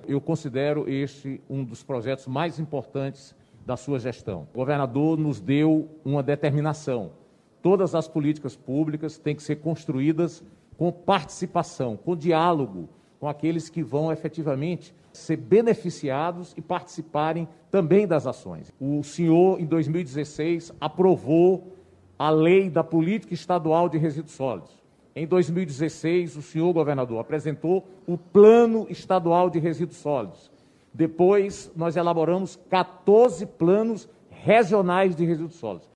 eu considero este um dos projetos mais importantes da sua gestão. O governador nos deu uma determinação. Todas as políticas públicas têm que ser construídas com participação, com diálogo com aqueles que vão efetivamente ser beneficiados e participarem também das ações. O senhor, em 2016, aprovou a Lei da Política Estadual de Resíduos Sólidos. Em 2016, o senhor governador apresentou o Plano Estadual de Resíduos Sólidos. Depois, nós elaboramos 14 planos regionais de resíduos sólidos.